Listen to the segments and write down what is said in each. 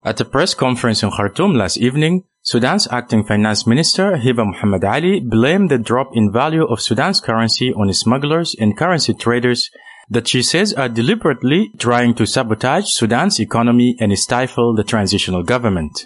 At a press conference in Khartoum last evening, Sudan's acting finance minister, Hiba Mohammed Ali, blamed the drop in value of Sudan's currency on smugglers and currency traders that she says are deliberately trying to sabotage Sudan's economy and stifle the transitional government.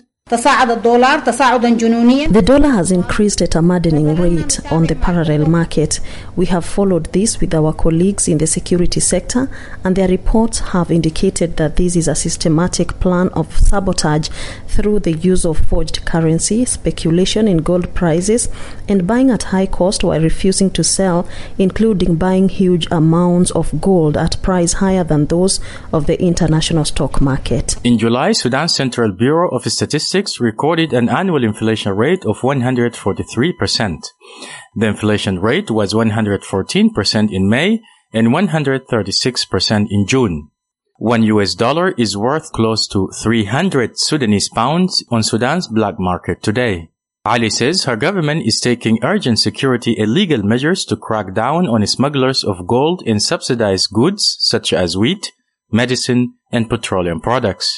The dollar has increased at a maddening rate on the parallel market. We have followed this with our colleagues in the security sector, and their reports have indicated that this is a systematic plan of sabotage through the use of forged currency, speculation in gold prices, and buying at high cost while refusing to sell, including buying huge amounts of gold at price higher than those of the international stock market. In July, Sudan's Central Bureau of Statistics recorded an annual inflation rate of 143%. The inflation rate was 114% in May and 136% in June. $1 is worth close to 300 Sudanese pounds on Sudan's black market today. Ali says her government is taking urgent security and legal measures to crack down on smugglers of gold and subsidized goods such as wheat, medicine, and petroleum products.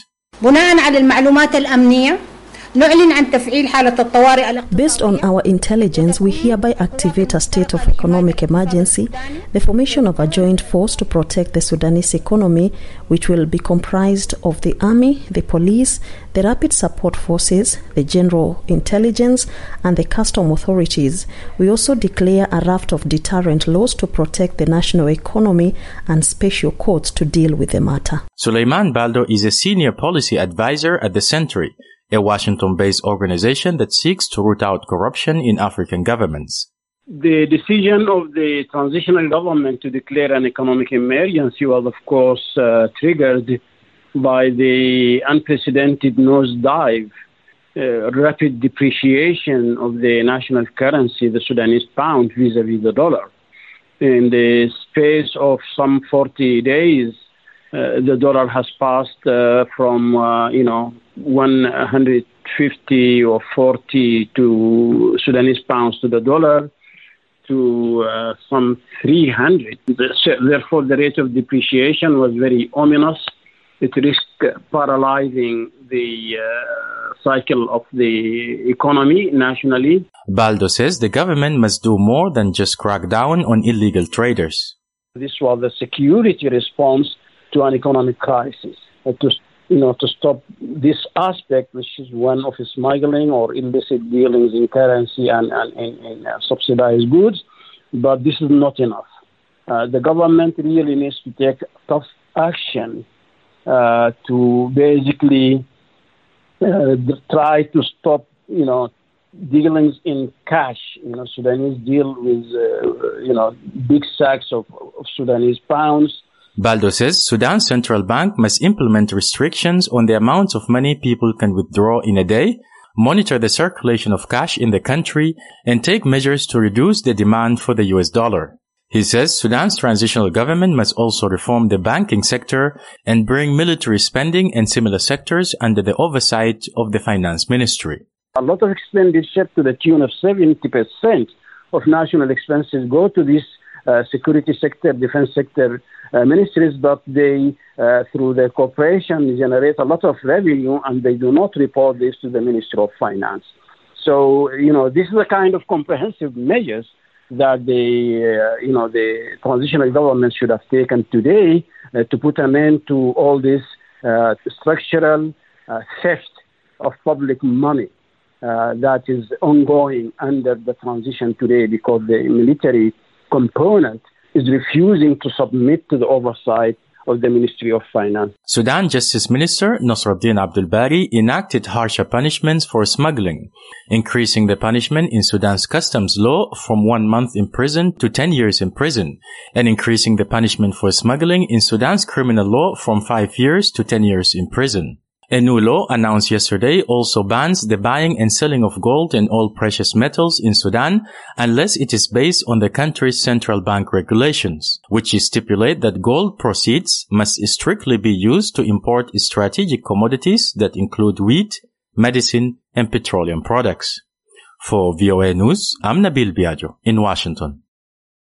Based on our intelligence, we hereby activate a state of economic emergency, the formation of a joint force to protect the Sudanese economy, which will be comprised of the army, the police, the rapid support forces, the general intelligence, and the custom authorities. We also declare a raft of deterrent laws to protect the national economy and special courts to deal with the matter. Suleiman Baldo is a senior policy advisor at the Century, a Washington-based organization that seeks to root out corruption in African governments. The decision of the transitional government to declare an economic emergency was, of course, triggered by the unprecedented nosedive, rapid depreciation of the national currency, the Sudanese pound, vis-a-vis the dollar. In the space of some 40 days, the dollar has passed from 150 or 40 to Sudanese pounds to the dollar to some 300. Therefore, the rate of depreciation was very ominous. It risked paralyzing the cycle of the economy nationally. Baldo says the government must do more than just crack down on illegal traders. This was the security response to an economic crisis, to stop this aspect, which is one of smuggling or illicit dealings in currency and in subsidized goods. But this is not enough. The government really needs to take tough action to basically try to stop, dealings in cash. Sudanese deal with, big sacks of Sudanese pounds. Baldo says Sudan's central bank must implement restrictions on the amount of money people can withdraw in a day, monitor the circulation of cash in the country, and take measures to reduce the demand for the US dollar. He says Sudan's transitional government must also reform the banking sector and bring military spending and similar sectors under the oversight of the finance ministry. A lot of expenditure to the tune of 70% of national expenses go to this security sector, defense sector ministries, but they, through their corporation, generate a lot of revenue, and they do not report this to the Ministry of Finance. So, this is the kind of comprehensive measures that the transitional government should have taken today to put an end to all this structural theft of public money that is ongoing under the transition today, because the military component is refusing to submit to the oversight of the Ministry of Finance. Sudan Justice Minister Nasruddin Abdul Bari enacted harsher punishments for smuggling, increasing the punishment in Sudan's customs law from 1 month in prison to 10 years in prison, and increasing the punishment for smuggling in Sudan's criminal law from 5 years to 10 years in prison. A new law announced yesterday also bans the buying and selling of gold and all precious metals in Sudan unless it is based on the country's central bank regulations, which stipulate that gold proceeds must strictly be used to import strategic commodities that include wheat, medicine, and petroleum products. For VOA News, I'm Nabil Biagio in Washington.